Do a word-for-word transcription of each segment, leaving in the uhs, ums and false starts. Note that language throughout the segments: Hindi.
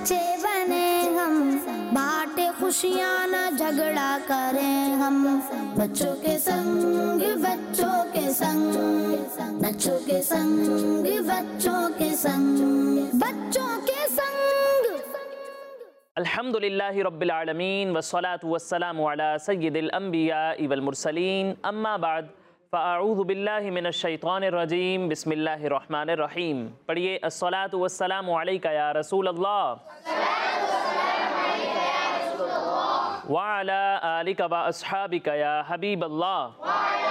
बच्चे बने हम, बांटे खुशियाँ न झगड़ा करें हम। बच्चों के संग बच्चों के संग, बच्चों के संग बच्चों के संग, बच्चों के संग। अल्हम्दुलिल्लाहि रब्बिल आलमीन वस्सलातु वस्सलामु अला सय्यिदिल अंबिया वल मुरसलीन, अम्मा बाद फ़अऊज़ु बिल्लाहि मिनश शैतानिर रजीम, बिस्मिल्लाहिर रहमानिर रहीम। पढ़िए अस्सलातु वस्सलामु अलैका या रसूल अल्लाह व अला आलिका व अस्हाबिका या हबीब अल्लाह।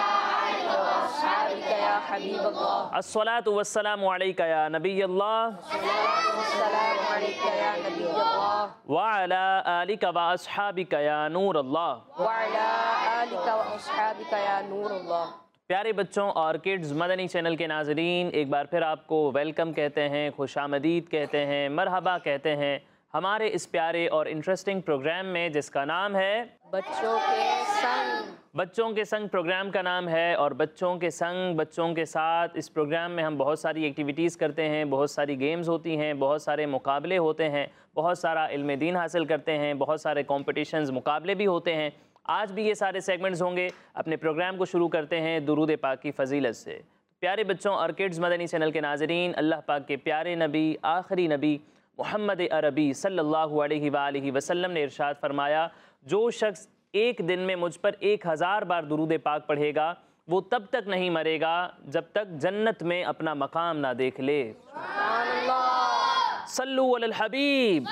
अस्सलातु वस्सलामु अलैका या नबी अल्लाह व अला आलिका व अस्हाबिका या नूर अल्लाह। प्यारे बच्चों और किड्स मदनी चैनल के नाज़रीन, एक बार फिर आपको वेलकम कहते हैं, खुशामदीद कहते हैं, मरहबा कहते हैं हमारे इस प्यारे और इंटरेस्टिंग प्रोग्राम में जिसका नाम है बच्चों के संग। बच्चों के संग प्रोग्राम का नाम है। और बच्चों के संग, बच्चों के साथ इस प्रोग्राम में हम बहुत सारी एक्टिविटीज़ करते हैं, बहुत सारी गेम्स होती हैं, बहुत सारे मुकाबले होते हैं, बहुत सारा इल्म दीन हासिल करते हैं, बहुत सारे कॉम्पिटिशन्स मुकाबले भी होते हैं। आज भी ये सारे सेगमेंट्स होंगे। अपने प्रोग्राम को शुरू करते हैं दुरूद पाक की फ़जीलत से। प्यारे बच्चों और किड्स मदनी चैनल के नाज़रीन, अल्लाह पाक के प्यारे नबी, आखिरी नबी मोहम्मद अरबी सल्लल्लाहु अलैहि वालिहि वसल्लम ने इरशाद फरमाया, जो शख्स एक दिन में मुझ पर एक हज़ार बार दुरूद पाक पढ़ेगा वो तब तक नहीं मरेगा जब तक जन्नत में अपना मकाम ना देख ले। सल्लु अलल हबीब।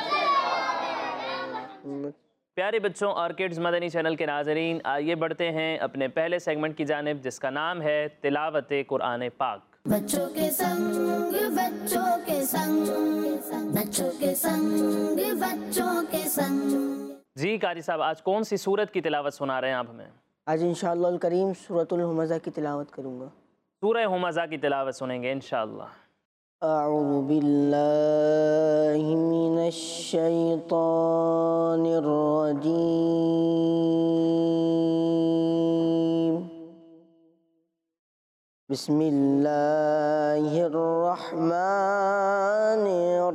प्यारे बच्चों और किड्स मदनी चैनल के नाज़रीन, आइए बढ़ते हैं अपने पहले सेगमेंट की जानिब जिसका नाम है तिलावत कुरान पाक। बच्चों के संग बच्चों के संग, बच्चों के संग बच्चों के संग। जी कारी साहब, आज कौन सी सूरत की तिलावत सुना रहे हैं आप हमें? आज इंशाअल्लाह करीम सूरतुल हुमज़ा की तिलावत करूँगा। सूरह हुमज़ा की तिलावत सुनेंगे इंशाअल्लाह। अऊज़ु बिल्लाहि मिनश शैतानिर रजीम। बिस्मिल्लाहिर रहमानिर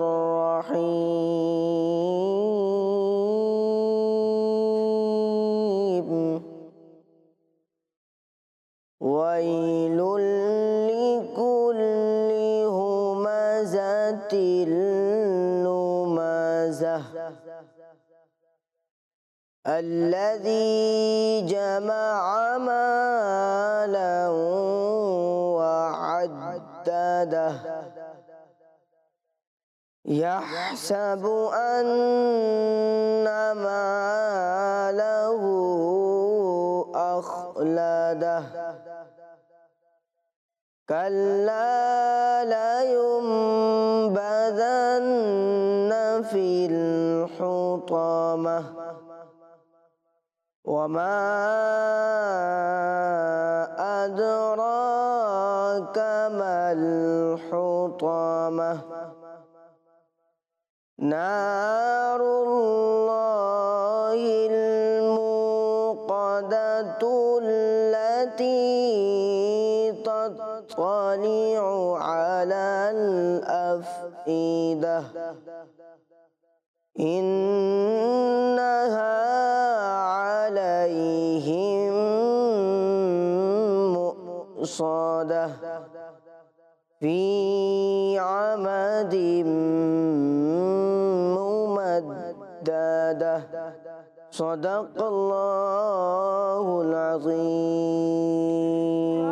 रहीम। वैलुल लिकुल्ली हुमज़तिल लुमज़ह अल्लज़ी जमअ मालन वअद्ददह यहसबु अन्न मालहु अख़लदह कल्ला लयुंबज़न्न फ़िल हुतमह वमा अदराक मल हुतमह नारुल्लाहिल मूक़दतुल्लती तत्तलिउ अलल अफ़ईदह इन्नहा अलैहिम मुअस्सदह फ़ी अमदिम मुमद्ददह। सदक़ल्लाहुल अज़ीम।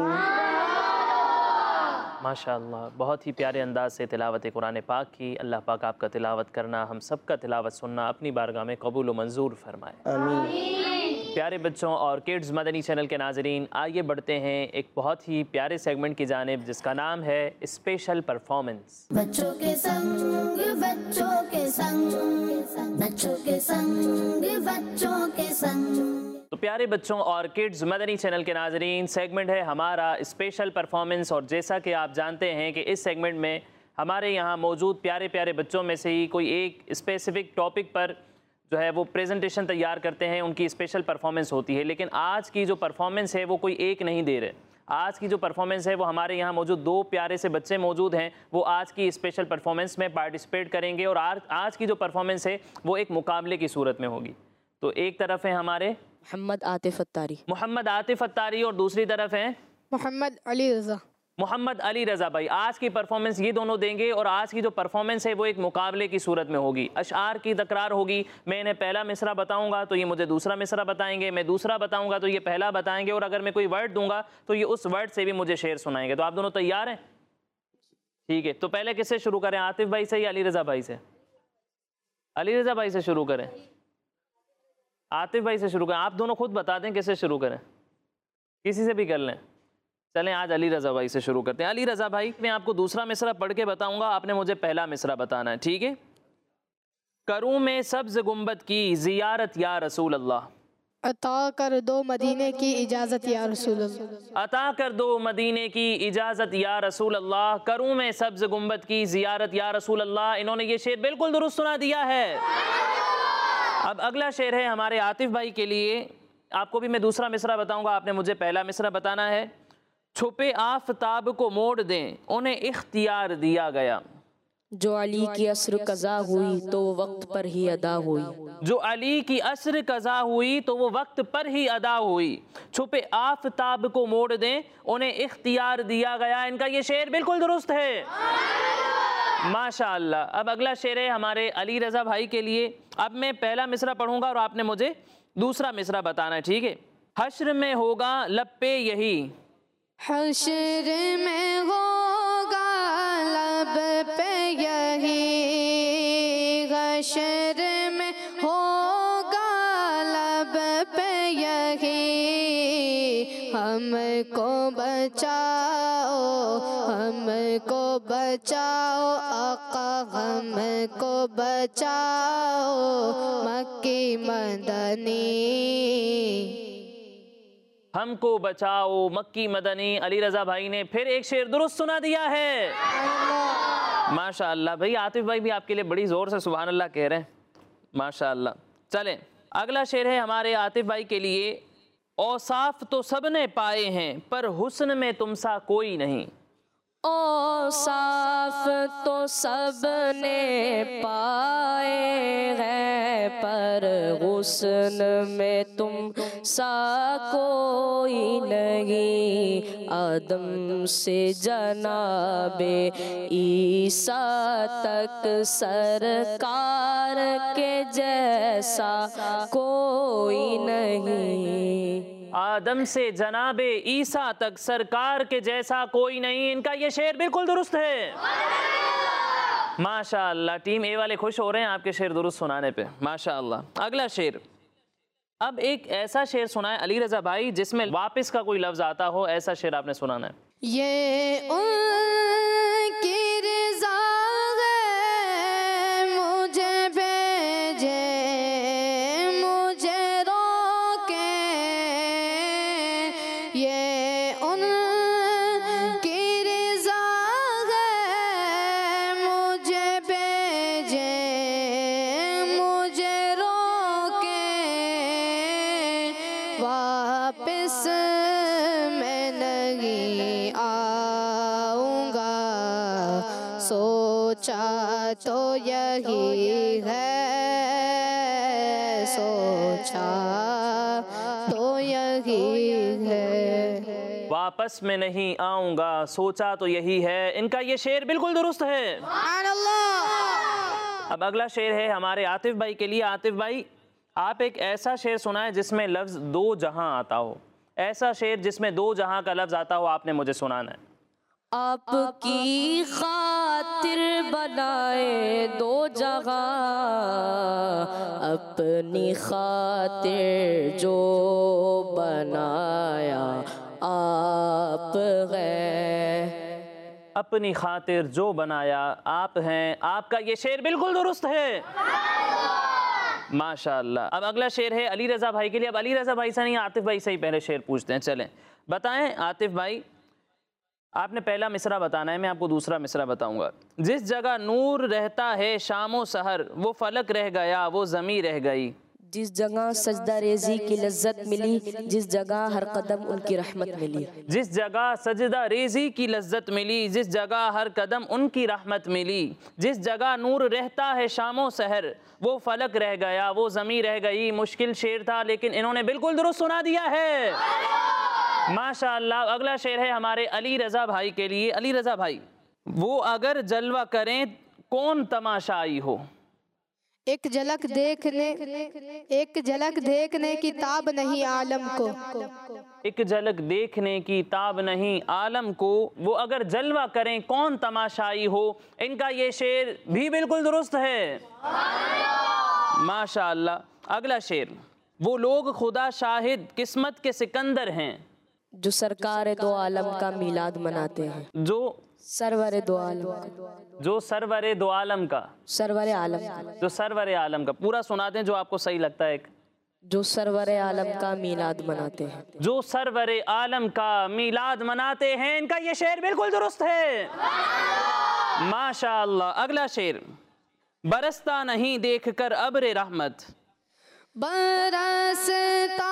माशाअल्लाह, बहुत ही प्यारे अंदाज से तिलावत कुरान पाक की। अल्लाह पाक आपका तिलावत करना, हम सब का तिलावत सुनना अपनी बारगाह में कबूल व मंजूर फरमाए। आमीन। प्यारे बच्चों और किड्स मदनी चैनल के नाज़रीन, आइए बढ़ते हैं एक बहुत ही प्यारे सेगमेंट की जानिब जिसका नाम है स्पेशल परफॉर्मेंस। बच्चों के संग बच्चों के संग, बच्चों के संग बच्चों के संग। तो प्यारे बच्चों और किड्स मदनी चैनल के नाज़रीन, सेगमेंट है हमारा स्पेशल परफॉर्मेंस। और जैसा कि आप जानते हैं कि इस सेगमेंट में हमारे यहाँ मौजूद प्यारे प्यारे बच्चों में से ही कोई एक स्पेसिफ़िक टॉपिक पर जो है वो प्रेजेंटेशन तैयार करते हैं, उनकी स्पेशल परफॉर्मेंस होती है। लेकिन आज की जो परफॉर्मेंस है वो कोई एक नहीं दे रहे, आज की जो परफॉर्मेंस है वो हमारे यहाँ मौजूद दो प्यारे से बच्चे मौजूद हैं, वो आज की स्पेशल परफॉर्मेंस में पार्टिसिपेट करेंगे और आज आज की जो परफॉर्मेंस है वो एक मुकाबले की सूरत में होगी। तो एक तरफ है हमारे मोहम्मद आतिफ अत्तारी मोहम्मद आतिफ अत्तारी और दूसरी तरफ है मोहम्मद अली रज़ा मोहम्मद अली रज़ा भाई। आज की परफॉर्मेंस ये दोनों देंगे और आज की जो परफॉर्मेंस है वो एक मुकाबले की सूरत में होगी। अशआर की तकरार होगी, मैं इन्हें पहला मिसरा बताऊंगा तो ये मुझे दूसरा मिसरा बताएंगे, मैं दूसरा बताऊंगा तो ये पहला बताएंगे, और अगर मैं कोई वर्ड दूंगा तो ये उस वर्ड से भी मुझे शेर सुनाएंगे। तो आप दोनों तैयार हैं? ठीक है, तो पहले किससे शुरू करें, आतिफ भाई से या अली रज़ा भाई से? अली रज़ा भाई से शुरू करें, आतिफ भाई से शुरू करें। आप दोनों खुद बता दें किससे शुरू करें, किसी से भी कर लें। चलें आज अली रज़ा भाई से शुरू करते हैं। अली रज़ा भाई, मैं आपको दूसरा मिसरा पढ़ के बताऊंगा, आपने मुझे पहला मिसरा बताना है, ठीक है? करूँ मैं सब्ज़ गुंबद की ज़ियारत या रसूल अल्लाह, अता कर दो मदीने की इजाज़त या रसूल अल्लाह, अता कर दो मदीने की इजाज़त या रसूल अल्लाह, करूँ मैं सब्ज़ गुंबद की ज़ियारत या रसूल अल्लाह। इन्होंने ये शेर बिल्कुल दुरुस्त सुना दिया है। अब अगला शेर है हमारे आतिफ भाई के लिए। आपको भी मैं दूसरा मिसरा बताऊंगा, आपने मुझे पहला मिसरा बताना है। छुपे आफताब को मोड़ दें, उन्हें इख्तियार दिया गया, जो अली की असर कज़ा हुई तो वो वक्त पर ही अदा हुई, जो अली की असर कज़ा हुई तो वो वक्त पर ही अदा हुई। छुपे आफताब को मोड़ दें, उन्हें इख्तियार दिया गया। इनका ये शेर बिल्कुल दुरुस्त है, माशाअल्लाह। अब अगला शेर है हमारे अली रज़ा भाई के लिए। अब मैं पहला मिसरा पढ़ूंगा और आपने मुझे दूसरा मिसरा बताना है, ठीक है? हश्र में होगा लब पे यही, हश्र में होगा लब पे यही, हश्र में होगा लब पे यही, हमको बचाओ हमको बचाओ आका, हमको बचाओ मक्की मदनी, हमको बचाओ मक्की मदनी। अली रज़ा भाई ने फिर एक शेर दुरुस्त सुना दिया है, माशाअल्लाह। भाई आतिफ भाई भी आपके लिए बड़ी ज़ोर से सुभान अल्लाह कह रहे हैं, माशाअल्लाह। चलें अगला शेर है हमारे आतिफ भाई के लिए। औसाफ तो सब ने पाए हैं पर हुस्न में तुमसा कोई नहीं, ओ साफ तो सब ने पाए हैं पर हुस्न में तुम सा कोई नहीं, आदम से जनाबे ईसा तक सरकार के जैसा कोई नहीं, आदम से जनाबे ईसा तक सरकार के जैसा कोई नहीं। इनका ये शेर बिल्कुल दुरुस्त है, माशाअल्लाह। टीम ए वाले खुश हो रहे हैं आपके शेर दुरुस्त सुनाने पे, माशाअल्लाह। अगला शेर, अब एक ऐसा शेर सुनाए अली रज़ा भाई जिसमें वापस का कोई लफ्ज़ आता हो, ऐसा शेर आपने सुनाना है। ये उनकी रज़ा है मुझे भेजे मुझे रोके, ये उनकी रज़ा है मुझे भेजे मुझे रोके, वापस मैं नहीं आऊँगा, सोचा तो यही है, सोचा तो यही है, वापस में नहीं आऊँगा सोचा तो यही है। इनका ये शेर बिल्कुल दुरुस्त है। अब अगला शेर है हमारे आतिफ भाई के लिए। आतिफ भाई, आप एक ऐसा शेर सुनाए जिसमें लफ्ज़ दो जहां आता हो, ऐसा शेर जिसमें दो जहां का लफ्ज़ आता हो, आपने मुझे सुनाना है। आपकी खातिर बनाए दो जगह, अपनी खातिर जो बनाया आप हैं, अपनी खातिर जो बनाया आप हैं। आपका ये शेर बिल्कुल दुरुस्त है, माशाअल्लाह। अब अगला शेर है अली रज़ा भाई के लिए। अब अली रज़ा भाई से नहीं, आतिफ भाई से ही पहले शेर पूछते हैं। चलें बताएं आतिफ भाई, आपने पहला मिसरा बताना है, मैं आपको दूसरा मिसरा बताऊंगा। जिस जगह नूर रहता है शामो सहर, वो फलक रह गया वो ज़मी रह गई, जिस जगह सजदा रेजी की लज्जत मिली, जिस जगह हर कदम उनकी रहमत मिली। जिस जगह सजदा रेजी की लज्जत मिली, जिस जगह हर कदम उनकी रहमत मिली। जिस जगह नूर रहता है शामो सहर, वो फलक रह गया वो ज़मी रह गई। मुश्किल शेर था लेकिन इन्होंने बिल्कुल दुरुस्त सुना दिया है। माशाअल्लाह। अगला शेर है हमारे अली रज़ा भाई के लिए। अली रज़ा भाई, वो अगर जलवा करें कौन तमाशाई हो। एक झलक देखने एक झलक देखने की ताब नहीं आलम को। एक झलक देखने की ताब नहीं आलम को, वो अगर जलवा करें कौन तमाशाई हो। इनका ये शेर भी बिल्कुल दुरुस्त है। माशाअल्लाह। अगला शेर, वो लोग खुदा शाहिद किस्मत के सिकंदर हैं, जो सरकार दो आलम का मीलाद मनाते हैं। जो सरवर दो आलम जो सरवर दो आलम का सरवर आलम जो सरवर आलम का पूरा सुना दें जो आपको सही लगता है। जो सरवर आलम का मीलाद मनाते हैं। जो सरवर आलम का मीलाद मनाते हैं। इनका ये शेर बिल्कुल दुरुस्त है। माशाअल्लाह। अगला शेर, बरसता नहीं देखकर अब्र रहमत। बरसता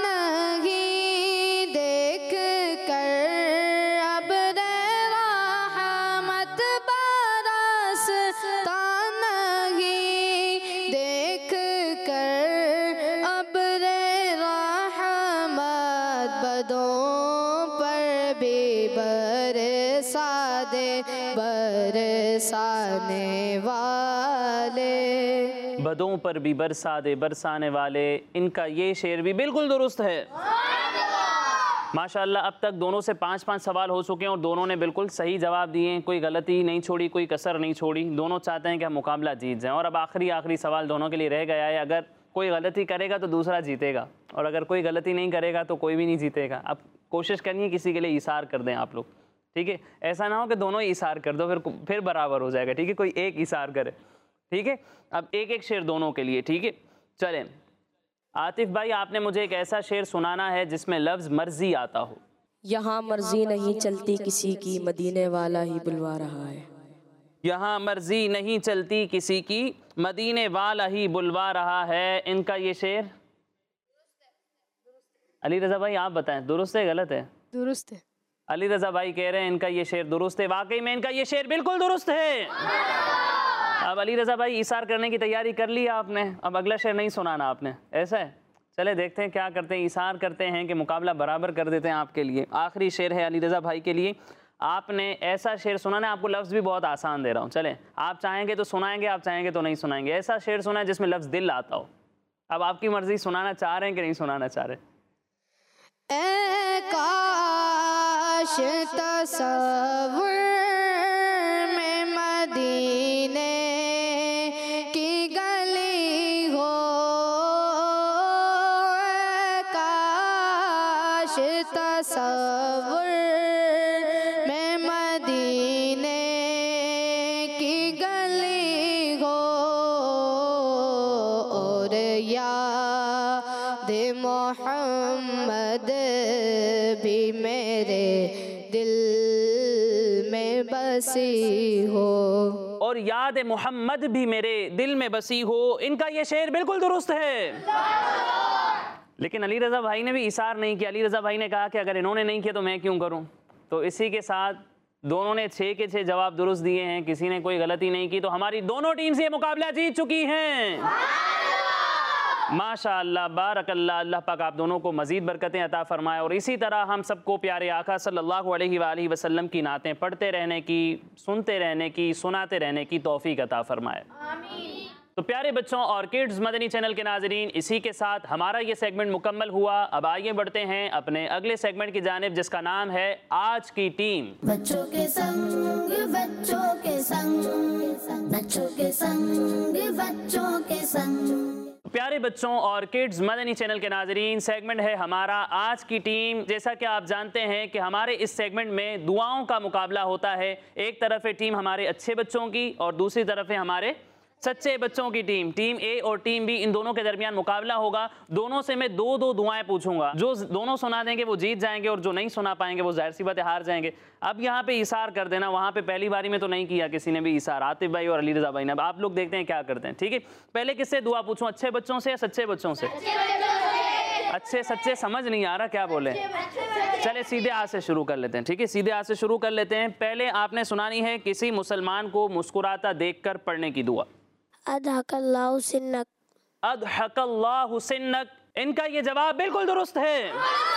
नहीं देख कर अब्र रहमत, बरसता नहीं देख कर अब्र रहमत। बदों पर भी बरसा दे बरसाने वाले। बदों पर भी बरसा दे बरसाने वाले। इनका ये शेर भी बिल्कुल दुरुस्त है। माशाअल्लाह। अब तक दोनों से पांच पांच सवाल हो चुके हैं और दोनों ने बिल्कुल सही जवाब दिए हैं। कोई गलती नहीं छोड़ी, कोई कसर नहीं छोड़ी। दोनों चाहते हैं कि हम मुकाबला जीत जाएं। और अब आखिरी आखिरी सवाल दोनों के लिए रह गया है। अगर कोई गलती करेगा तो दूसरा जीतेगा, और अगर कोई गलती नहीं करेगा तो कोई भी नहीं जीतेगा। अब कोशिश करनी है किसी के लिए इशार कर दें आप लोग, ठीक है। ऐसा ना हो कि दोनों ही इशार कर दो, फिर फिर बराबर हो जाएगा, ठीक है। कोई एक इशार करे, ठीक है। अब एक एक शेर दोनों के लिए, ठीक है। चलें आतिफ भाई, आपने मुझे एक ऐसा शेर सुनाना है जिसमें लफ्ज़ मर्जी आता हो। यहाँ मर्जी नहीं चलती किसी की, मदीने वाला ही बुलवा रहा है। यहाँ मर्जी नहीं चलती किसी की, मदीने वाला ही बुलवा रहा है। इनका ये शेर अली रज़ा भाई आप बताएं, दुरुस्त है गलत है? दुरुस्त है। अली रज़ा भाई कह रहे हैं इनका ये शेर दुरुस्त है। वाकई में इनका ये शेर बिल्कुल दुरुस्त है। अब अली रज़ा भाई इशार करने की तैयारी कर ली आपने, अब अगला शेर नहीं सुनाना आपने, ऐसा है? चले देखते हैं क्या करते हैं। इशार करते हैं कि मुकाबला बराबर कर देते हैं आपके लिए। आखिरी शेर है अली रज़ा भाई के लिए। आपने ऐसा शेर सुनाना है, आपको लफ्ज़ भी बहुत आसान दे रहा हूँ। चलें, आप चाहेंगे तो सुनाएंगे, आप चाहेंगे तो नहीं सुनाएंगे। ऐसा शेर सुना है जिसमें लफ्ज़ दिल आता हो। अब आपकी मर्ज़ी, सुनाना चाह रहे हैं कि नहीं सुनाना चाह रहे? ऐ काश तसव्वुर में मदीने की गली हो, ऐ काश तसव्वुर में मदीने की गली हो, और याद मोहम्मद भी मेरे दिल में बसी हो, और याद मोहम्मद भी मेरे दिल में बसी हो। इनका ये शेर बिल्कुल दुरुस्त है। लेकिन अली रज़ा भाई ने भी इशार नहीं किया। अली रज़ा भाई ने कहा कि अगर इन्होंने नहीं किया तो मैं क्यों करूं। तो इसी के साथ दोनों ने छः के छः जवाब दुरुस्त दिए हैं, किसी ने कोई गलती नहीं की। तो हमारी दोनों टीम से ये मुकाबला जीत चुकी हैं। माशाअल्लाह, बारकल्लाह। अल्लाह पाक आप दोनों को मज़ीद बरकतें अता फ़रमाए और इसी तरह हम सबको प्यारे आका सल्लल्लाहु अलैहि वालैहि वसल्लम की नातें पढ़ते रहने की, सुनते रहने की, सुनाते रहने की तौफ़ीक अता फ़रमाए। तो प्यारे बच्चों और किड्स मदनी चैनल के नाज़रीन, इसी के साथ हमारा ये सेगमेंट मुकम्मल हुआ। अब आइए बढ़ते हैं अपने अगले सेगमेंट की जानिब, जिसका नाम है आज की टीम। बच्चों के संग बच्चों के संग बच्चों के संग बच्चों के संग। प्यारे बच्चों और किड्स मदनी चैनल के नाज़रीन, सेगमेंट है हमारा आज की टीम। जैसा कि आप जानते हैं कि हमारे इस सेगमेंट में दुआओं का मुकाबला होता है। एक तरफ है टीम हमारे अच्छे बच्चों की और दूसरी तरफ है हमारे सच्चे बच्चों की टीम, टीम ए और टीम बी, इन दोनों के दरमियान मुकाबला होगा। दोनों से मैं दो दो दुआएं पूछूंगा, जो दोनों सुना देंगे वो जीत जाएंगे और जो नहीं सुना पाएंगे वो जाहिर सी बात है हार जाएंगे। अब यहाँ पे इशार कर देना, वहाँ पे पहली बारी में तो नहीं किया किसी ने भी इशार, आतिफ भाई और अली रजा भाई ने। अब आप लोग देखते हैं क्या करते हैं, ठीक है। पहले किससे दुआ पूछूं, अच्छे बच्चों से या सच्चे बच्चों से? अच्छे सच्चे समझ नहीं आ रहा, क्या बोले? चले सीधे आज से शुरू कर लेते हैं, ठीक है, सीधे आज से शुरू कर लेते हैं। पहले आपने सुनानी है किसी मुसलमान को मुस्कुराता देखकर पढ़ने की दुआ। अदहकल्लाहु सिन्नक, अदहकल्लाहु सिन्नक, इनका ये जवाब बिल्कुल दुरुस्त है।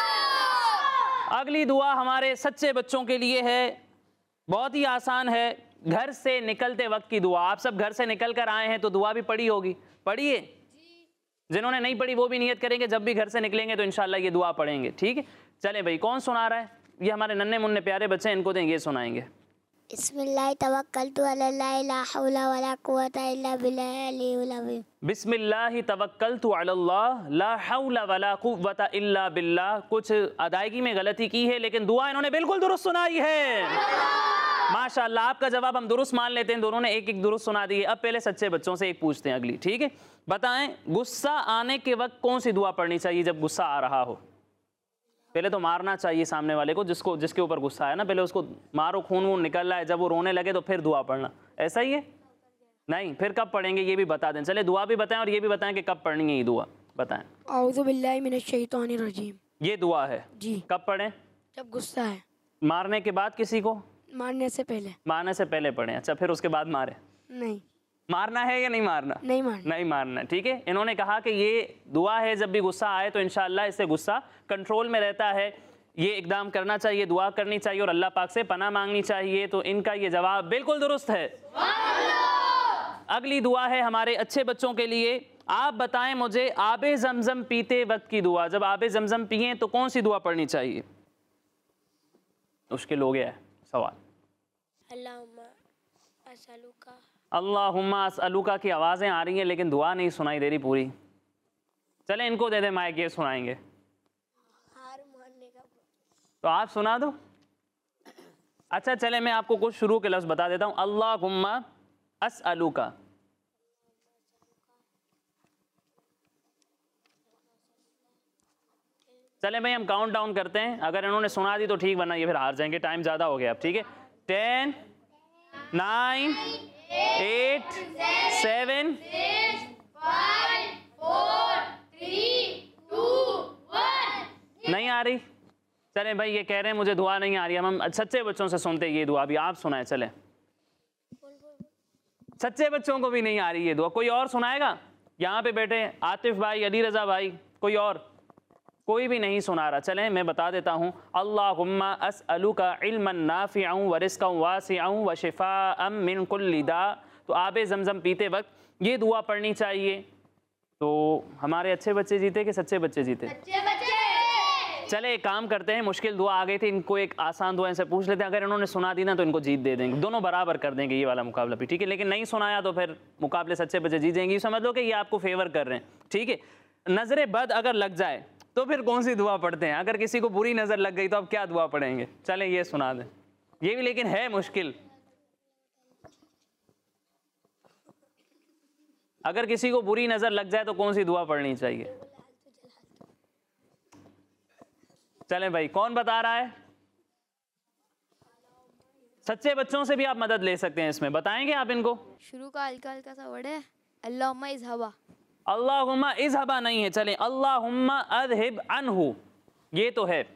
अगली दुआ हमारे सच्चे बच्चों के लिए है, बहुत ही आसान है, घर से निकलते वक्त की दुआ। आप सब घर से निकल कर आए हैं तो दुआ भी पढ़ी होगी, पढ़िए। जिन्होंने नहीं पढ़ी वो भी नियत करेंगे जब भी घर से निकलेंगे तो इंशाल्लाह ये दुआ पढ़ेंगे, ठीक है। चले भाई, कौन सुना रहा है? ये हमारे नन्हे मुन्ने प्यारे बच्चे हैं, इनको देंगे, ये सुनाएंगे। बिस्मिल्लाह तवक्कलतु अल्लाह ला हौला वला कुव्वता इल्ला बिल्लाहिल अज़ीम। बिस्मिल्लाह तवक्कलतु अल्लाह ला हौला वला कुव्वता इल्ला बिल्लाह। कुछ अदायगी में गलती की है लेकिन दुआ इन्होंने बिल्कुल दुरुस्त सुनाई है। माशाअल्लाह, आपका जवाब हम दुरुस्त मान लेते हैं, दोनों ने एक एक दुरुस्त सुना दी है। अब पहले सच्चे बच्चों से एक पूछते हैं अगली, ठीक है। बताएं, गुस्सा आने के वक्त कौन सी दुआ पढ़नी चाहिए जब गुस्सा आ रहा हो? पहले तो मारना चाहिए सामने वाले को, जिसको जिसके ऊपर गुस्सा है ना, पहले उसको मारो, खून वून निकल रहा है, जब वो रोने लगे तो फिर दुआ पढ़ना, ऐसा ही है? नहीं, फिर कब पढ़ेंगे ये भी बता दें। चले दुआ भी बताएं और ये भी बताएं कि कब पढ़नी है ये दुआ, बताएं। औज़ु बिल्लाहि मिनश शैतानिर रजीम, ये दुआ है जी। कब पढ़ें? जब गुस्सा है। मारने के बाद किसी को? मारने से पहले। मारने से पहले पढ़ें, अच्छा, फिर उसके बाद मारे? नहीं। मारना है या नहीं मारना? नहीं मारना। नहीं मारना, ठीक है। इन्होंने कहा कि ये दुआ है, जब भी गुस्सा आए तो इंशाअल्लाह इससे गुस्सा कंट्रोल में रहता है, ये इकदाम करना चाहिए, दुआ करनी चाहिए और अल्लाह पाक से पनाह मांगनी चाहिए। तो इनका ये जवाब बिल्कुल दुरुस्त है। अगली दुआ है हमारे अच्छे बच्चों के लिए। आप बताएं मुझे, आबे जमजम पीते वक्त की दुआ, जब आबे जमजम पिए तो कौन सी दुआ पढ़नी चाहिए? मुश्किल हो गया है सवाल। अल्लाहुम्मा असअलुका, अल्लाहुम्मा असअलुका की आवाज़ें आ रही हैं लेकिन दुआ नहीं सुनाई दे रही पूरी। चले इनको दे दे माइक, ये सुनाएंगे। हार मानने का तो आप सुना दो। अच्छा चले मैं आपको कुछ शुरू के लफ्ज़ बता देता हूँ। अल्लाहुम्मा असअलुका, चले भाई हम काउंट डाउन करते हैं, अगर इन्होंने सुना दी तो ठीक, वरना ये फिर हार जाएंगे, टाइम ज़्यादा हो गया अब, ठीक है। टेन, नाइन, एट, सेवन, नहीं आ रही? चले भाई ये कह रहे हैं मुझे दुआ नहीं आ रही, हम सच्चे बच्चों से सुनते ये दुआ भी, आप सुनाए। चले सच्चे बच्चों को भी नहीं आ रही ये दुआ, कोई और सुनाएगा? यहाँ पे बैठे आतिफ भाई, अली रजा भाई, कोई और? कोई भी नहीं सुना रहा। चलें मैं बता देता हूँ। अल्लाहुम्मा अस्अलुका इल्मन नाफ़िअन व रिज़्क़न वासिअन व शिफ़ाअन मिन कुल्लि दा। तो आबे ज़मज़म पीते वक्त ये दुआ पढ़नी चाहिए। तो हमारे अच्छे बच्चे जीते कि सच्चे बच्चे जीते? अच्छे बच्चे। चले एक काम करते हैं, मुश्किल दुआ आ गई थी, इनको एक आसान दुआ इनसे पूछ लेते हैं, अगर इन्होंने सुना दी ना तो इनको जीत दे देंगे, दोनों बराबर कर देंगे ये वाला मुकाबला भी, ठीक है। लेकिन नहीं सुनाया तो फिर मुकाबले सच्चे बच्चे जीत जाएंगे, समझ लो कि ये आपको फेवर कर रहे हैं, ठीक है। नजर बद अगर लग जाए तो फिर कौन सी दुआ पढ़ते हैं? अगर किसी को बुरी नजर लग गई तो अब क्या दुआ पढ़ेंगे? चलें ये सुना दें, ये भी लेकिन है मुश्किल। अगर किसी को बुरी नजर लग जाए तो कौन सी दुआ पढ़नी चाहिए? चलें भाई, कौन बता रहा है? सच्चे बच्चों से भी आप मदद ले सकते हैं इसमें, बताएंगे आप इनको? शुरू का हल्का हल्का सा वर्ड है, अल्लाहुम्मा इज़हबा। अल्लाहुम्मा इज़हबा नहीं है, चलें अल्लाहुम्मा अज़हिब अन्हु, ये तो है।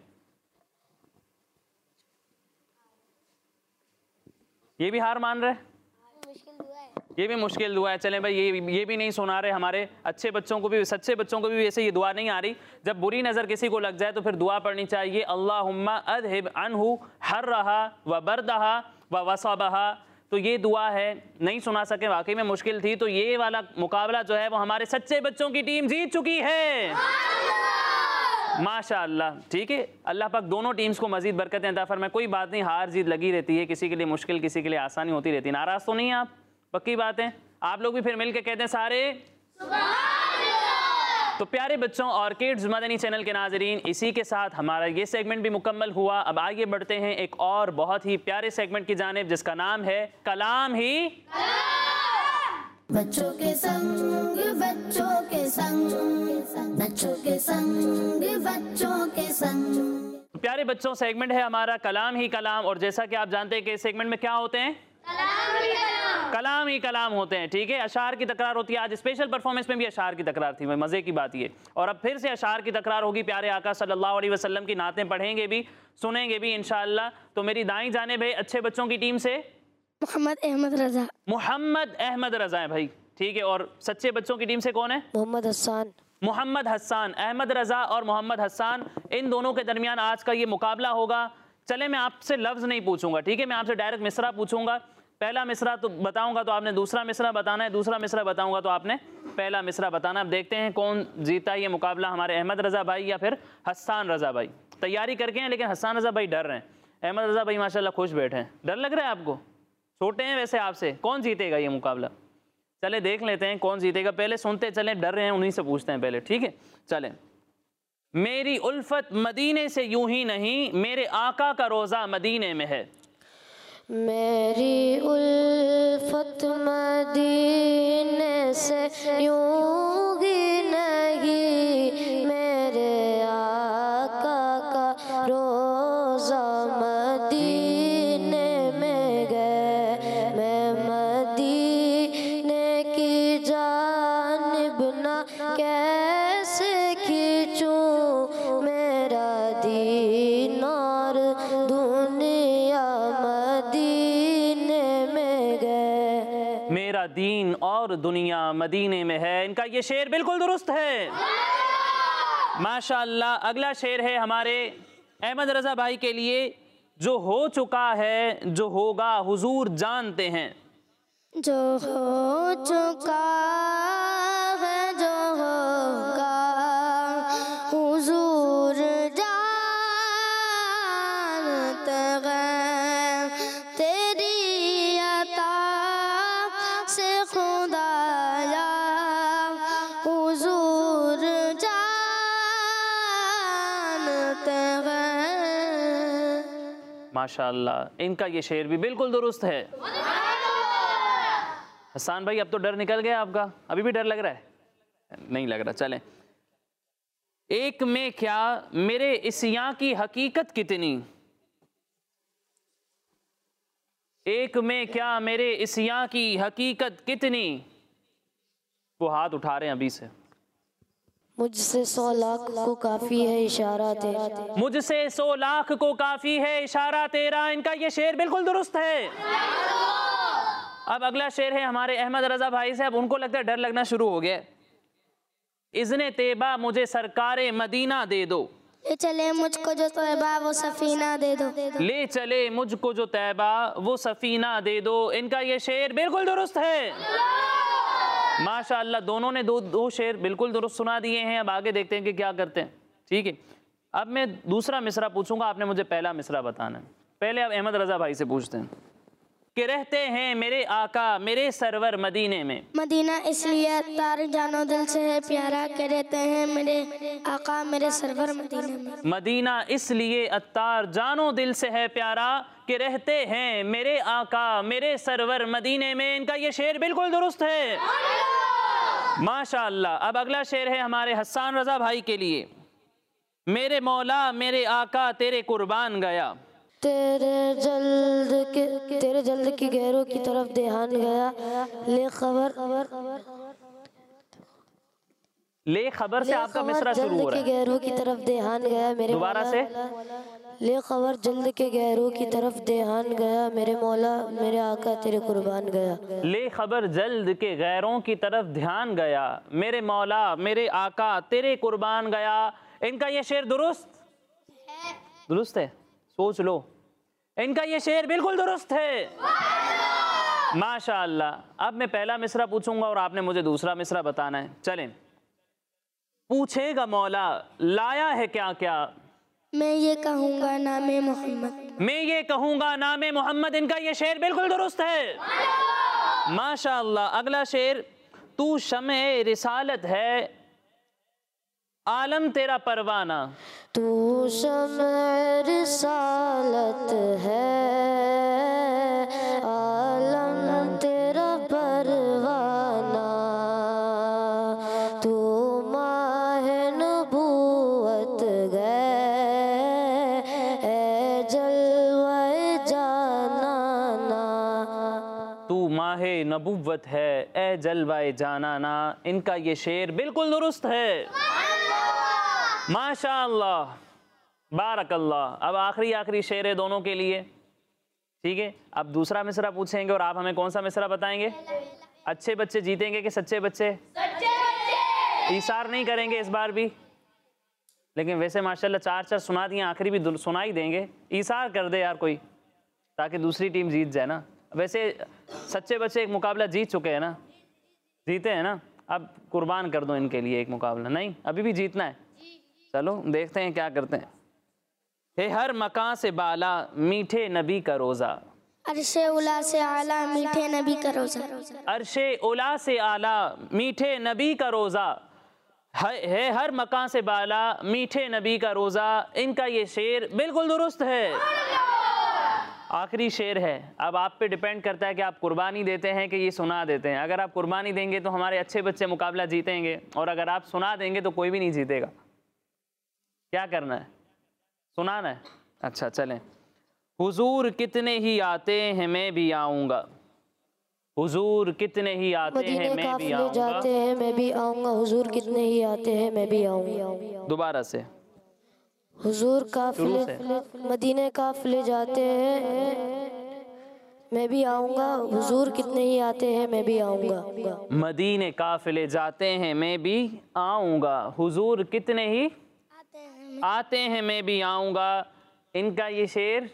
ये भी हार मान रहे? ये भी मुश्किल दुआ है। चलें भाई ये ये भी नहीं सुना रहे। हमारे अच्छे बच्चों को भी, सच्चे बच्चों को भी वैसे ये दुआ नहीं आ रही। जब बुरी नज़र किसी को लग जाए तो फिर दुआ पढ़नी चाहिए, अल्लाहुम्मा अज़हिब अन्हु हर्रहा व बरदहा व वसबहा। तो ये दुआ है, नहीं सुना सके, वाकई में मुश्किल थी। तो ये वाला मुकाबला जो है वो हमारे सच्चे बच्चों की टीम जीत चुकी है, माशाअल्लाह, ठीक है। अल्लाह पाक दोनों टीम्स को मजीद बरकतें अता फरमाए। कोई बात नहीं, हार जीत लगी रहती है, किसी के लिए मुश्किल किसी के लिए आसानी होती रहती है। नाराज तो नहीं आप? पक्की बात है। आप लोग भी फिर मिल के कहते हैं सारे तो प्यारे बच्चों और किड्स मदनी चैनल के नाजरीन, इसी के साथ हमारा ये सेगमेंट भी मुकम्मल हुआ। अब आगे बढ़ते हैं एक और बहुत ही प्यारे सेगमेंट की जानिब जिसका नाम है कलाम ही बच्चों के संग बच्चों के संग बच्चों के संग बच्चों के संग। प्यारे बच्चों, सेगमेंट है हमारा कलाम ही कलाम, और जैसा कि आप जानते हैं कि इस सेगमेंट में क्या होते हैं, कलाम ही कलाम, कलाम ही कलाम होते हैं। ठीक है, अशार की तकरार होती है। आज स्पेशल परफॉर्मेंस में भी अशार की तकरार थी, मज़े की बात ये। और अब फिर से अशार की तकरार होगी। प्यारे आका सल्लल्लाहु अलैहि वसल्लम की नातें पढ़ेंगे भी, सुनेंगे भी इंशाअल्लाह। तो मेरी दाईं जानिब है अच्छे बच्चों की टीम से मोहम्मद अहमद रजा। मोहम्मद अहमद रजा है भाई, ठीक है। और सच्चे बच्चों की टीम से कौन है? मोहम्मद हसन। मोहम्मद हसन। अहमद रजा और मोहम्मद हसन, इन दोनों के दरमियान आज का ये मुकाबला होगा। चले, मैं आपसे लफ्ज़ नहीं पूछूंगा, ठीक है, मैं आपसे डायरेक्ट मिसरा पूछूंगा। पहला मिसरा तो बताऊंगा तो आपने दूसरा मिसरा बताना है, दूसरा मिसरा बताऊंगा तो आपने पहला मिसरा बताना। अब देखते हैं कौन जीता ये मुकाबला, हमारे अहमद रजा भाई या फिर हसन रजा भाई। तैयारी करके हैं, लेकिन हसन रजा भाई डर रहे हैं। अहमद रजा भाई माशाल्लाह खुश बैठे हैं। डर लग रहा है आपको? छोटे हैं वैसे आपसे। कौन जीतेगा ये मुकाबला? चले देख लेते हैं कौन जीतेगा। पहले सुनते चले, डर रहे हैं उन्हीं से पूछते हैं पहले, ठीक है। चलें। मेरी उल्फत मदीने से यूं ही नहीं, मेरे आका का रोज़ा मदीने में है। मेरी उल्फत मदीने से यूं ही नहीं, मेरे आका का रोज़ा मदीने में गए। मैं मदीने की जानिब ना कैसे खींचूं, मेरा दीन और दुनिया मदीने में गए। मेरा दीन और दुनिया मदीने में है। इनका ये शेर बिल्कुल दुरुस्त है, माशाअल्लाह। अगला शेर है हमारे अहमद रजा भाई के लिए। जो हो चुका है जो होगा हुजूर जानते हैं। जो हो चुका है जो होगा हुजूर जानते हैं, तेरी अता से खुदाया हुजूर जानते हैं। माशाअल्लाह, इनका ये शेर भी बिल्कुल दुरुस्त है। हसन भाई अब तो डर निकल गया आपका, अभी भी डर लग रहा है? नहीं लग रहा। चलें। एक में क्या मेरे इस्यां की हकीकत कितनी, एक में क्या मेरे इस्यां की हकीकत कितनी। वो हाथ उठा रहे हैं अभी से। मुझसे सौ लाख को काफ़ी है इशारा तेरा। मुझसे सौ लाख को काफ़ी है इशारा तेरा। इनका ये शेर बिल्कुल दुरुस्त है। अब अगला शेर है हमारे अहमद रजा भाई से। अब उनको लगता है डर लगना शुरू हो गया। इज़्ने तेबा मुझे सरकारे मदीना दे दो। ले चले मुझको जो तैबा वो सफीना दे दो। ले चले मुझको जो तैबा वो सफीना दे दो। इनका ये शेर बिल्कुल दुरुस्त है, माशाअल्लाह। दोनों ने दो दो शेर बिल्कुल दुरुस्त सुना दिए हैं। अब आगे देखते हैं कि क्या करते हैं, ठीक है। अब मैं दूसरा मिसरा पूछूंगा, आपने मुझे पहला मिसरा बताना है। पहले अब अहमद रजा भाई से पूछते हैं कि रहते हैं मेरे आका मेरे सरवर मदीने में। मदीना इसलिए तार जानो दिल से है प्यारा, के रहते हैं मेरे आका मेरे सरवर मदीने में। मदीना इसलिए अत्तार जानो दिल से है प्यारा, कि रहते हैं मेरे आका मेरे सरवर मदीने में। इनका ये शेर बिल्कुल दुरुस्त है, माशाअल्लाह। अब अगला शेर है हमारे हसन रजा भाई के लिए। मेरे मौला मेरे आका तेरे कुर्बान गया। तेरे जल्द के तेरे जल्द की गैरों की तरफ ध्यान गया। ले खबर ले खबर से आपका मिसरा शुरू हो रहा है। जल्द के गैरों की तरफ ध्यान गया मेरे दोबारा से। ले खबर जल्द के गैरों की तरफ ध्यान गया, मेरे मौला मेरे आका तेरे कुर्बान गया। ले खबर जल्द के गैरों की तरफ ध्यान गया, मेरे मौला मेरे आका तेरे कुर्बान गया। इनका ये शेर दुरुस्त दुरुस्त है, सोच लो। इनका ये शेर बिल्कुल दुरुस्त है, माशाअल्लाह। अब मैं पहला मिसरा पूछूंगा और आपने मुझे दूसरा मिसरा बताना है। चलें। पूछेगा मौला लाया है क्या क्या, मैं ये कहूँगा नामे मोहम्मद, मैं ये कहूँगा नामे मोहम्मद। इनका ये शेर बिल्कुल दुरुस्त है, माशाअल्लाह। अगला शेर, तू शम्ए रिसालत है आलम तेरा परवाना। तू शम्ए रिसालत है आलम तेरा परवाना। नबुव्वत है, ए जलवाए जानाना, इनका ये शेर बिल्कुल दुरुस्त है। माशाअल्लाह, बारकल्लाह। अब आखिरी आखिरी शेर है दोनों के लिए, ठीक है। अब दूसरा मिसरा पूछेंगे और आप हमें कौन सा मिसरा बताएंगे। अच्छे बच्चे जीतेंगे कि सच्चे बच्चे? सच्चे बच्चे। ईसार नहीं करेंगे इस बार भी, लेकिन वैसे माशाल्लाह चार चार सुना दिए, आखिरी भी सुना ही देंगे। ईसार कर दे यार कोई, ताकि दूसरी टीम जीत जाए ना। वैसे सच्चे बच्चे एक मुकाबला जीत चुके हैं ना, जीते हैं ना। अब कुर्बान कर दो इनके लिए एक मुकाबला। नहीं, अभी भी जीतना है। चलो देखते हैं क्या करते हैं। हे हर मकान से बाला, मीठे नबी का रोज़ा। अरशे उला से आला, मीठे नबी का रोज़ा। अरशे उला से आला, मीठे नबी का रोज़ा है। हर मकान से बाला, मीठे नबी का रोज़ा, इनका ये शेर बिल्कुल दुरुस्त है। आखिरी शेर है। अब आप पे डिपेंड करता है कि आप कुर्बानी देते हैं कि ये सुना देते हैं। अगर आप कुर्बानी देंगे तो हमारे अच्छे बच्चे मुकाबला जीतेंगे, और अगर आप सुना देंगे तो कोई भी नहीं जीतेगा। क्या करना है? सुनाना है। अच्छा चलें। हुजूर कितने ही आते हैं मैं भी आऊँगा। हुजूर कितने ही आते हैं मैं भी आऊँगा। जाते हैं मैं भी आऊँगा। हुजूर कितने ही आते हैं मैं भी आऊँगा। दोबारा से। हुजूर काफिले मदीने काफिले जाते हैं मैं भी आऊँगा। हुजूर कितने ही आते हैं मैं भी आऊँगा। मदीने काफिले जाते हैं मैं भी आऊँगा। हुजूर कितने ही आते हैं मैं भी आऊँगा। इनका ये शेर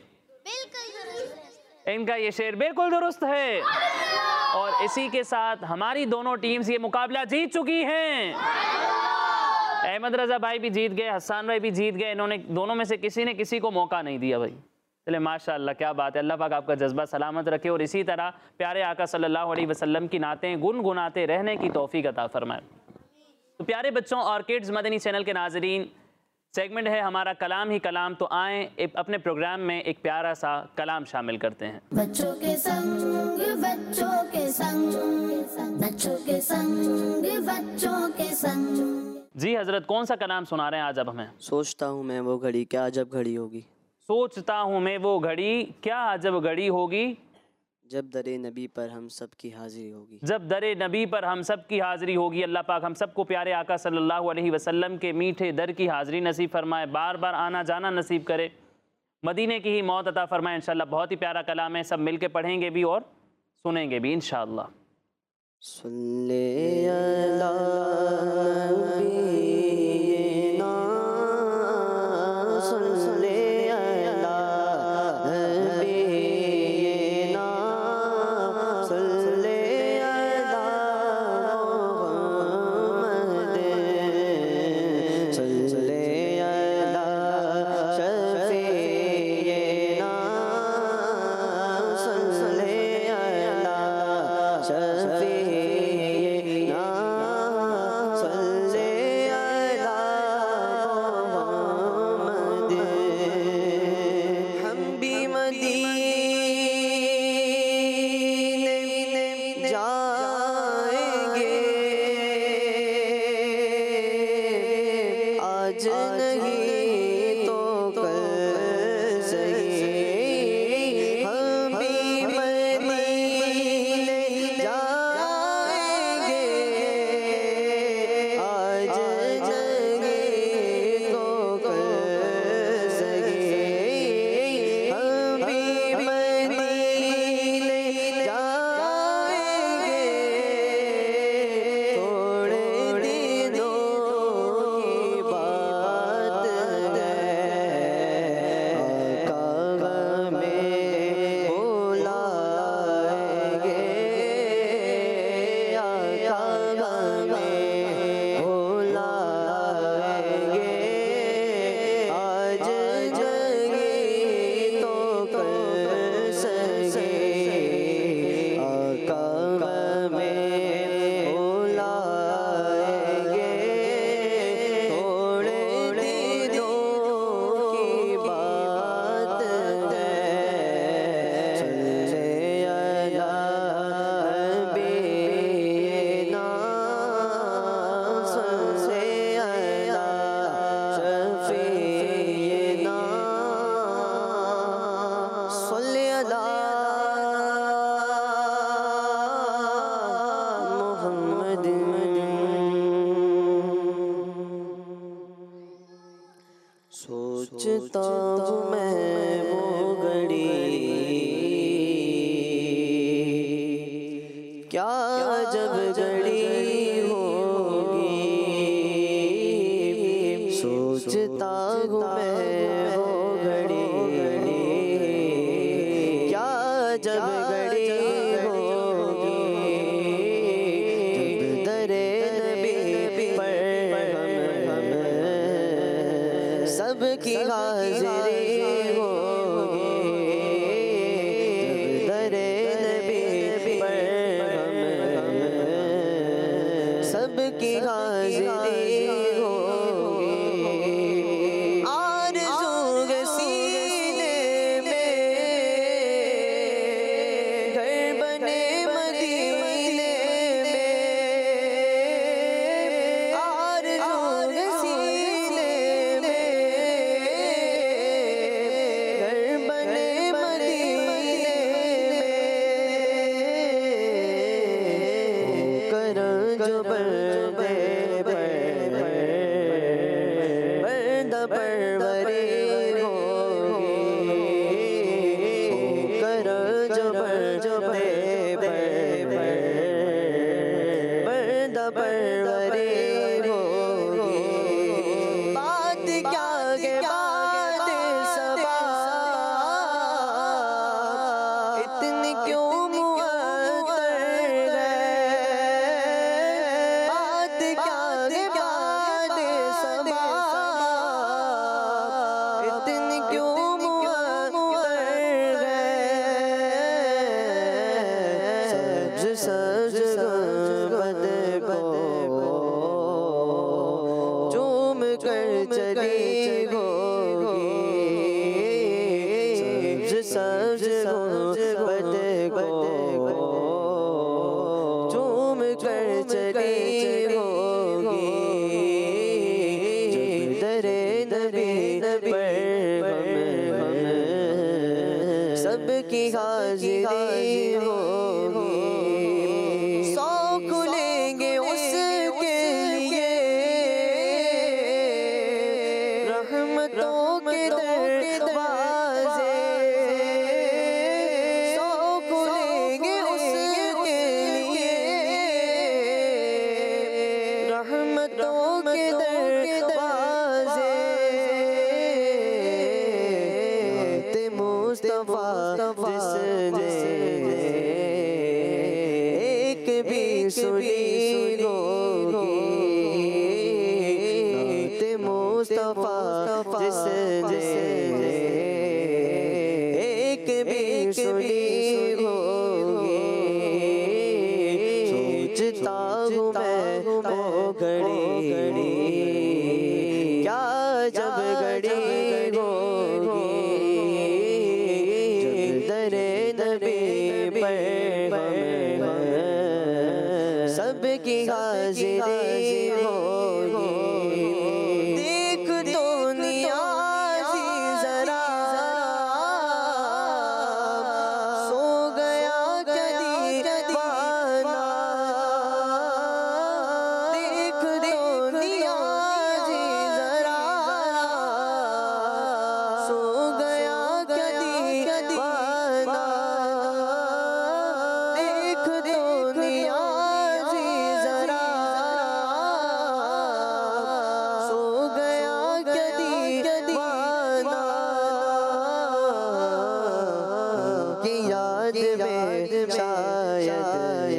इनका ये शेर बिल्कुल दुरुस्त है। और इसी के साथ हमारी दोनों टीम्स ये मुकाबला जीत चुकी हैं। अहमद रज़ा भाई भी जीत गए, हसन भाई भी जीत गए। इन्होंने दोनों में से किसी ने किसी को मौका नहीं दिया भाई। चले माशाअल्लाह, क्या बात है। अल्लाह पाक आपका जज्बा सलामत रखे और इसी तरह प्यारे आका सल्लल्लाहु अलैहि वसल्लम की नातें गुनगुनाते रहने की तौफीक अता फरमाए। तो प्यारे बच्चों और किड्स मदनी चैनल के नाजरीन, सेगमेंट है हमारा कलाम ही कलाम। तो आए अपने प्रोग्राम में एक प्यारा सा कलाम शामिल करते हैं। बच्चों के संग बच्चों के संग, बच्चों के संग बच्चों के संग। जी हजरत, कौन सा कलाम सुना रहे हैं आज अब हमें? सोचता हूँ मैं वो घड़ी क्या अजब घड़ी होगी। सोचता हूँ मैं वो घड़ी क्या अजब घड़ी होगी, जब दरे नबी पर हम सब की हाजिरी होगी। जब दरे नबी पर हम सब की हाजिरी होगी। अल्लाह पाक हम सबको प्यारे आका सल्लल्लाहु अलैहि वसल्लम के मीठे दर की हाजिरी नसीब फरमाए, बार बार आना जाना नसीब करे, मदीने की ही मौत अता फरमाए इंशाअल्लाह। बहुत ही प्यारा कलाम है, सब मिल के पढ़ेंगे भी और सुनेंगे भी इंशाअल्लाह। सुल्ले अला सोचता हूँ मैं वो घड़ी, क्या जब घड़ी होगी। सोचता हूँ मैं वो घड़ी, क्या जब घड़ी होगी। जब दरे नबी पर हम सबकी हाज़िरी होगी। जब दरे नबी पर हम सबकी हाज़िरी होगी। आरज़ू है सीने में घर बने मदीने में। आरज़ू है सीने में घर बने मदीने में। करम जो बर्दे बर्दा परवरी होगी। करम जो बर्दे बर्दा परवरी होगी। बात क्या के बात सबा, इतनी क्यों मुअत्तर है। बात क्या के बात सबा, इतनी क्यों मुअत्तर है। सब्ज़ सब्ज़ गुंबद को चूम कर चली होगी। सब्ज़ सब्ज़ गुंबद को चूम कर चली होगी। जब दरे नबी पर हम सबकी हाज़िरी होगी। सौ खुलेंगे उसके लिए रहमतों के दरवाज़े। सौ खुलेंगे उसके लिए रहमतों के दरवाज़े। ते मुस्तफ़ा जिसने एक भी सुनी होगी। ते मुस्तफ़ा जिसने एक भी सुनी होगी। सोचता हूँ मैं वो घड़ी, क्या जब घड़ी होगी। जब दरे नबी पर हम सबकी हाज़िरी होगी। देख तो नियाज़ी ज़रा, सो गया क्या दीवाना। देख तो नियाज़ी ज़रा, सो गया क्या दीवाना। देख तो नियाज़ी ज़रा, सो गया क्या दीवाना। की याद में शायद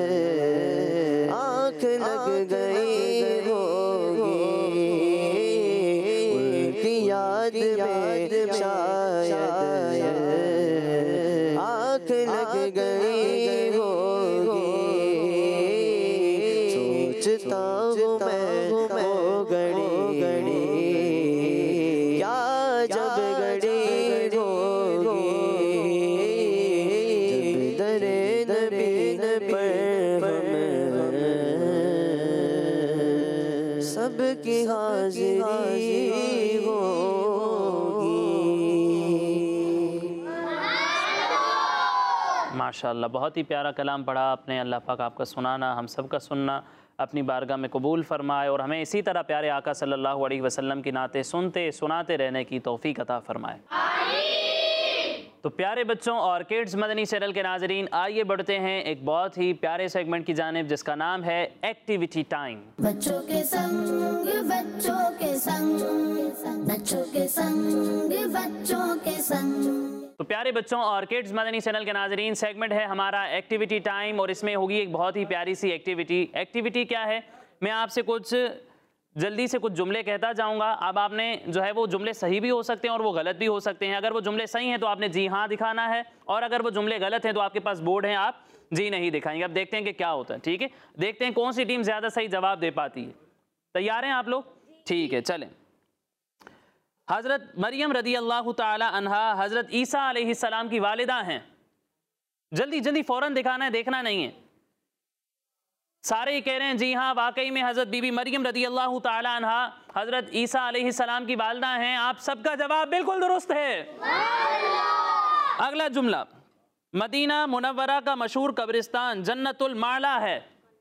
आँख लग गई होगी। उनकी याद में शायद आँख लग गई होगी। सोचता हूँ मैं वो घड़ी, क्या जब घड़ी होगी। जब दरे नबी पर हम सबकी हाज़िरी होगी। माशाअल्लाह, बहुत ही प्यारा कलाम पढ़ा आपने। अल्लाह पाक आपका सुनाना, हम सब का सुनना अपनी बारगाह में कबूल फरमाए और हमें इसी तरह प्यारे आका सल्लल्लाहु अलैहि वसल्लम की नाते सुनते सुनाते रहने की तौफीक अता फरमाए। तो प्यारे बच्चों और किड्स मदनी चैनल के नाजरीन, आइए बढ़ते हैं एक बहुत ही प्यारे सेगमेंट की जानिब जिसका नाम है एक्टिविटी टाइम। बच्चों के संग बच्चों के संग बच्चों के संग बच्चों के संग। तो प्यारे बच्चों और किड्स मदनी चैनल के नाजरीन, सेगमेंट है हमारा एक्टिविटी टाइम और इसमें होगी एक बहुत ही प्यारी सी एक्टिविटी। एक्टिविटी क्या है, मैं आपसे कुछ जल्दी से कुछ जुमले कहता जाऊंगा। अब आपने जो है वो जुमले सही भी हो सकते हैं और वो गलत भी हो सकते हैं। अगर वो जुमले सही हैं तो आपने जी हाँ दिखाना है और अगर वो जुमले गलत हैं तो आपके पास बोर्ड है, आप जी नहीं दिखाएंगे। अब देखते हैं कि क्या होता है। ठीक है, देखते हैं कौन सी टीम ज़्यादा सही जवाब दे पाती है। तैयार हैं आप लोग? ठीक है, चलें। हज़रत मरियम रदी अल्लाह ताला अन्हा हज़रत ईसा अलैहिस्सलाम की वालिदा हैं। जल्दी जल्दी फ़ौरन दिखाना है, देखना नहीं है। सारे ही कह रहे हैं जी हाँ, वाकई में हज़रत बीबी मरियम रदी अल्लाह ताला अन्हा हज़रत ईसा अलैहिस्सलाम की वालिदा हैं। आप सबका जवाब बिल्कुल दुरुस्त है। अगला जुमला, मदीना मुनव्वरा का मशहूर कब्रिस्तान जन्नतुल माला है।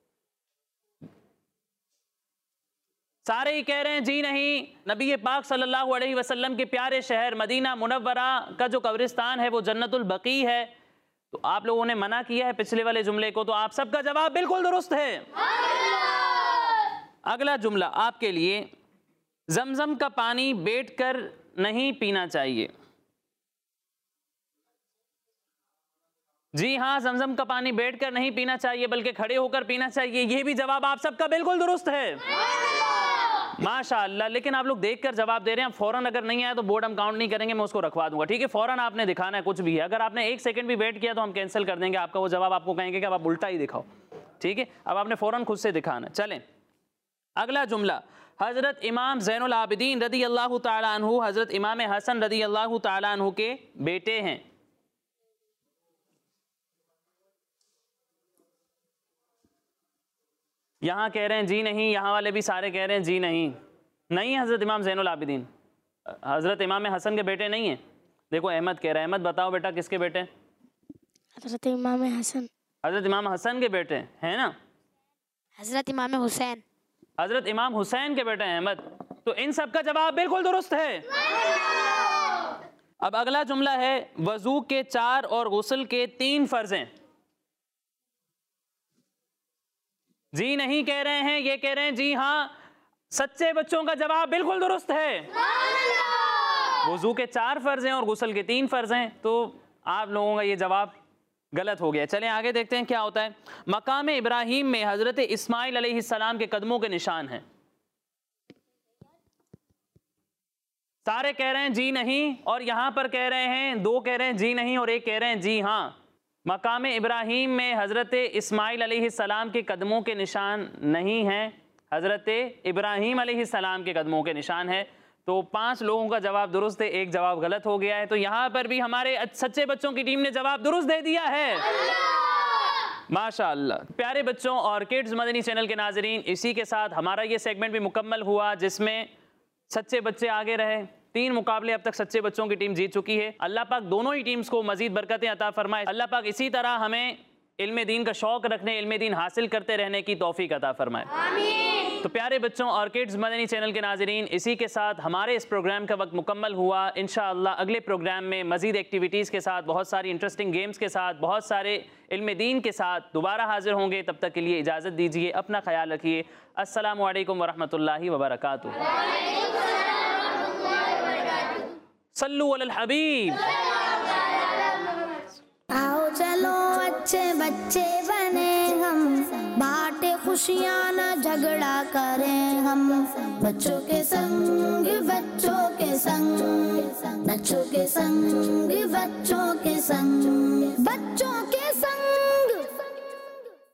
सारे ही कह रहे हैं जी नहीं, नबी पाक सल्लल्लाहु अलैहि वसल्लम के प्यारे शहर मदीना मुनव्वरा का जो कब्रिस्तान है वो जन्नतुल बकी है। तो आप लोगों ने मना किया है पिछले वाले जुमले को, तो आप सबका जवाब बिल्कुल दुरुस्त है। अगला जुमला आपके लिए, जमजम का पानी बैठकर नहीं पीना चाहिए। जी हाँ, जमजम का पानी बैठकर नहीं पीना चाहिए बल्कि खड़े होकर पीना चाहिए। ये भी जवाब आप सबका बिल्कुल दुरुस्त है। माशाअल्लाह। लेकिन आप लोग देखकर जवाब दे रहे हैं। फौरन अगर नहीं आया तो बोर्ड हम काउंट नहीं करेंगे, मैं उसको रखवा दूंगा। ठीक है, फौरन आपने दिखाना है कुछ भी है। अगर आपने एक सेकंड भी वेट किया तो हम कैंसिल कर देंगे आपका वो जवाब। आपको कहेंगे कि अब आप उल्टा ही दिखाओ। ठीक है, अब आपने फौरन खुद से दिखाना है। चलें, अगला जुमला, हजरत इमाम ज़ैनुल आबिदीन रदी अल्लाह ताला अन्हु हजरत इमाम हसन रदी अल्लाह ताला अन्हु के बेटे हैं। यहाँ कह रहे हैं जी नहीं, यहाँ वाले भी सारे कह रहे हैं जी नहीं। नहीं, हज़रत इमाम ज़ैनुल आबिदीन हज़रत इमाम हसन के बेटे नहीं हैं। देखो अहमद कह रहा है। अहमद बताओ बेटा किसके बेटे? हज़रत इमाम हसन। हज़रत इमाम हसन के बेटे हैं ना? हज़रत इमाम हुसैन। हज़रत इमाम हुसैन के बेटे हैं अहमद। तो इन सब का जवाब बिल्कुल दुरुस्त है। अब अगला जुमला है, वजू के चार और गुस्ल के तीन फर्ज हैं। जी नहीं कह रहे हैं, ये कह रहे हैं जी हाँ। सच्चे बच्चों का जवाब बिल्कुल दुरुस्त है। वुजू के चार फर्ज हैं और गुस्ल के तीन फर्ज हैं। तो आप लोगों का ये जवाब गलत हो गया। चलें आगे देखते हैं क्या होता है। मकाम इब्राहिम में हजरत इस्माइल अलैहिस्सलाम के कदमों के निशान हैं। सारे कह रहे हैं जी नहीं और यहां पर कह रहे हैं, दो कह रहे हैं जी नहीं और एक कह रहे हैं जी हाँ। मकाम इब्राहिम में हज़रत इस्माइल अलैहिस्सलाम के कदमों के निशान नहीं हैं। हज़रत इब्राहिम अलैहिस्सलाम के कदमों के निशान है। तो पांच लोगों का जवाब दुरुस्त है, एक जवाब गलत हो गया है। तो यहाँ पर भी हमारे सच्चे बच्चों की टीम ने जवाब दुरुस्त दे दिया है। माशाअल्लाह। प्यारे बच्चों और किड्स मदनी चैनल के नाजरीन, इसी के साथ हमारा ये सेगमेंट भी मुकम्मल हुआ जिसमें सच्चे बच्चे आगे रहे। तीन मुकाबले अब तक सच्चे बच्चों की टीम जीत चुकी है। अल्लाह पाक दोनों ही टीम्स को मजीद बरकतें अता फरमाए। अल्लाह पाक इसी तरह हमें इल्म दीन का शौक रखने, इल्म दीन हासिल करते रहने की तौफीक अता फरमाए। आमीन। तो प्यारे बच्चों और किड्स मदनी चैनल के नाजरीन, इसी के साथ हमारे इस प्रोग्राम का वक्त मुकम्मल हुआ। इंशाअल्लाह अगले प्रोग्राम में मजीद एक्टिविटीज़ के साथ, बहुत सारी इंटरेस्टिंग गेम्स के साथ, बहुत सारे इल्म दीन के साथ दोबारा हाजिर होंगे। तब तक के लिए इजाज़त दीजिए, अपना ख्याल रखिए। अस्सलामु अलैकुम वरहमतुल्लाहि वबरकातुहू। सल्लु अलल हबीब। आओ चलो अच्छे बच्चे बने हम, बांटे खुशियाँ ना झगड़ा करें हम। बच्चों के संग बच्चों के संग, बच्चों के संग बच्चों के संग, बच्चों